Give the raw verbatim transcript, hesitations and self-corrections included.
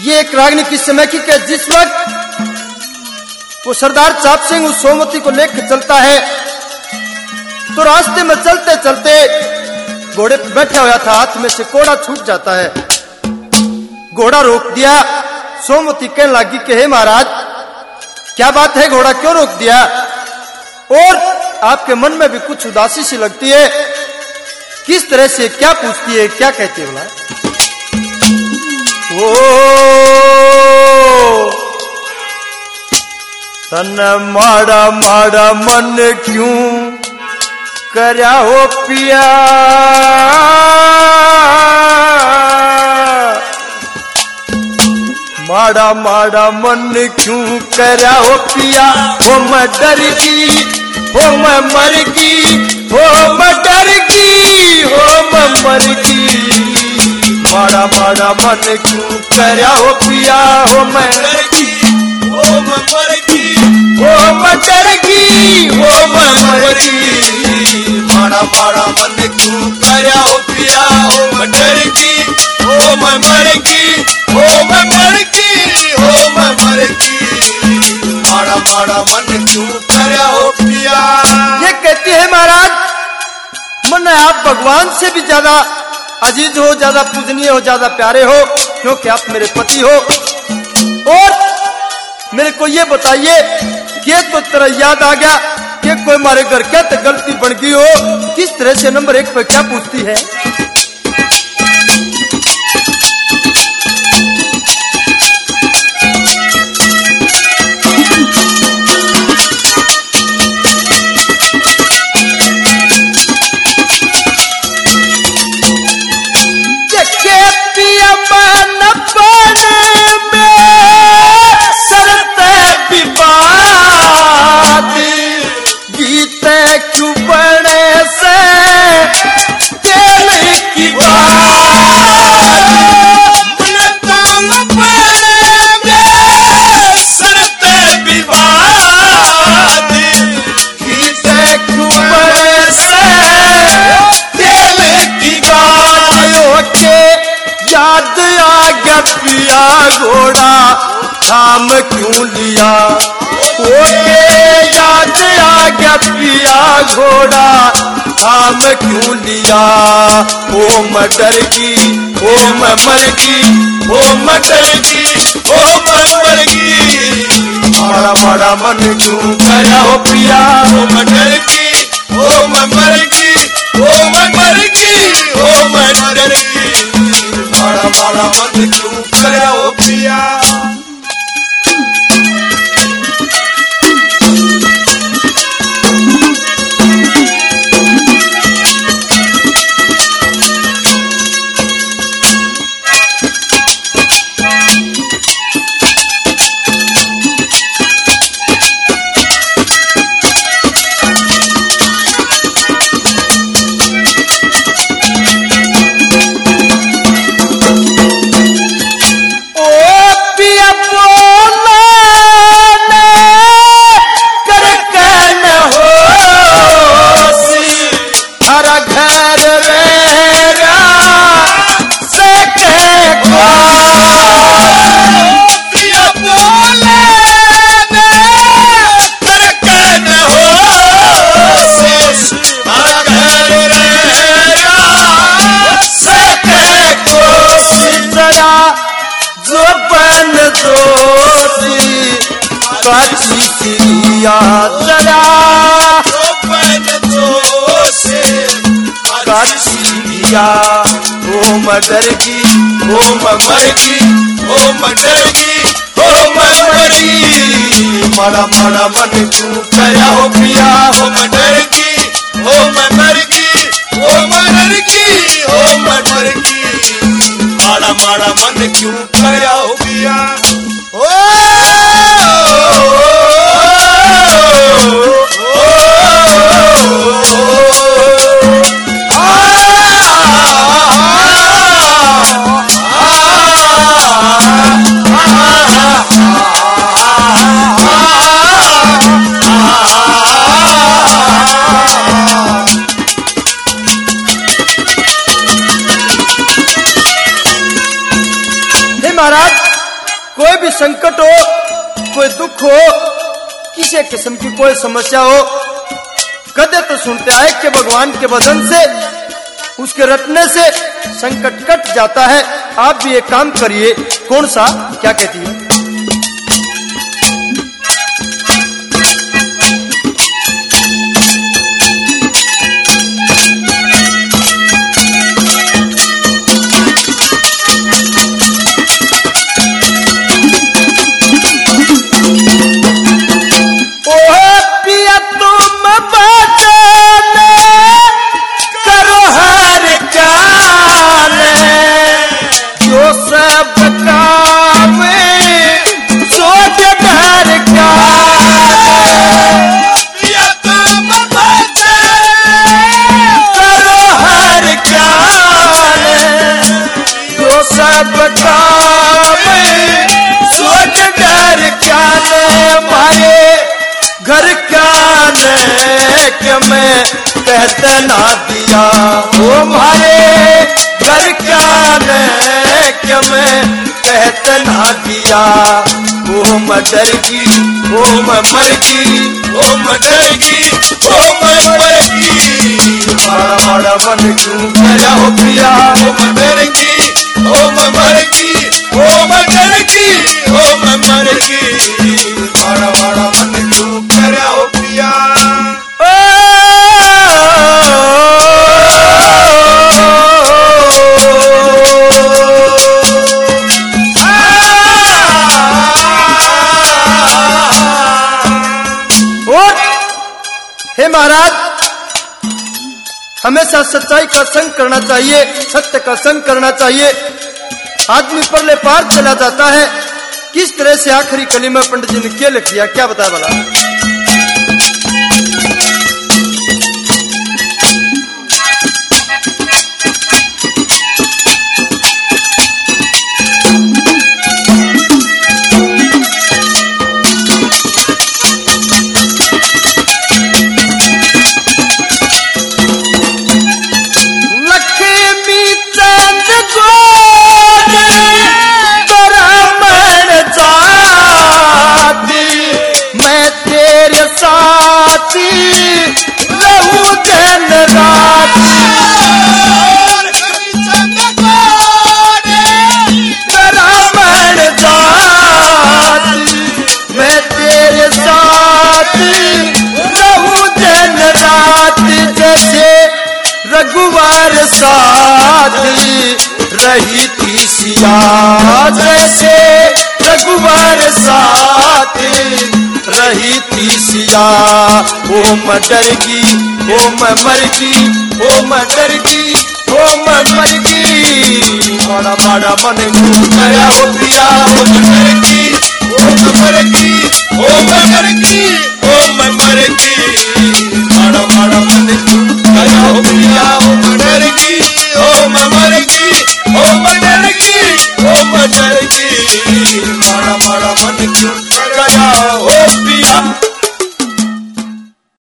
ये एक रागनी किस समय की कि जिस वक्त वो सरदार चाप सिंह उस सोमवती को लेकर चलता है तो रास्ते में चलते चलते घोड़े पर बैठा हुआ था, हाथ में से कोड़ा छूट जाता है। घोड़ा रोक दिया। सोमवती कहने लगी कि हे महाराज क्या बात है, घोड़ा क्यों रोक दिया? और आपके मन में भी कुछ उदासी सी लगती है। किस तरह से क्या पूछती है, क्या कहती है? बोला ओ तन माड़ा माड़ा मन क्यों करया हो पिया, माड़ा माड़ा मन क्यों करया हो पिया, हो मैं डर की, हो मैं मर की, हो मैं डर की, हो मैं मर की, माड़ा माड़ा मन क्यों करया हो पिया, हो मैं डर की, हो मैं मर की, हो मैं डर की, हो मैं मर की, माड़ा माड़ा मन क्यों करया हो पिया, हो मैं डर की, हो मैं मर की, हो मैं मर की, हो मैं मर की, माड़ा माड़ा मन क्यों करया हो पिया। ये कहती है महाराज मन आप भगवान से भी ज्यादा अजीज हो, ज्यादा पूजनीय हो, ज्यादा प्यारे हो, क्योंकि आप मेरे पति हो। और मेरे को ये बताइए कि तो तेरा याद आ गया कि कोई हमारे घर क्या तो गलती बन गई हो, किस तरह से नंबर एक पे क्या पूछती है? घोड़ा थाम क्यों लिया, ओके याद आ गया पिया, घोड़ा थाम क्यों लिया, ओ मैं डर की, ओ मैं मर की, ओ मैं डर की, ओ मैं मर की, माड़ा माड़ा मन क्यों करया हो पिया, ओ मैं डर की, ओ मैं मर की, ओ मैं मर की, ओ मैं डर की, माड़ा माड़ा मन क्यों करया हो पिया। ओ मैं डर की, ओ मैं मर की, ओ मैं डर की, ओ मैं मर की, माड़ा माड़ा मन क्यों करया हो पिया, ओ मैं डर की, ओ मैं मर की, ओ मैं डर की, ओ मैं डर की, माड़ा माड़ा मन क्यों करया हो पिया। ओ कोई भी संकट हो, कोई दुख हो, किसी किस्म की कोई समस्या हो, कदे तो सुनते आए कि भगवान के वचन से, उसके रटने से संकट कट जाता है। आप भी एक काम करिए। कौन सा? क्या कहती है? कहते ना दिया ओ मारे घर क्या ने क्या मैं कहते ना दिया। ओ मदर की ओ मर की ओ मदर की ओ मर की बड़ा बड़ा मन क्यों करा हो पिया। ओ मदर की ओ मर की ओ मदर की ओ मर की बड़ा बड़ा मन क्यों करा हो पिया। हे महाराज, हमेशा सच्चाई का संग करना चाहिए, सत्य का संग करना चाहिए। आदमी परले पार चला जाता है। किस तरह से आखिरी कली में पंडित जी ने क्या लिख दिया, क्या बताया भला? रघुवर साथ रही थी सिया, जैसे रघुवर साथ रही थी सिया। ओ मर की ओ मर की ओ मर की ओ मर की बड़ा बड़ा मन गया हो पिया। ओ मर की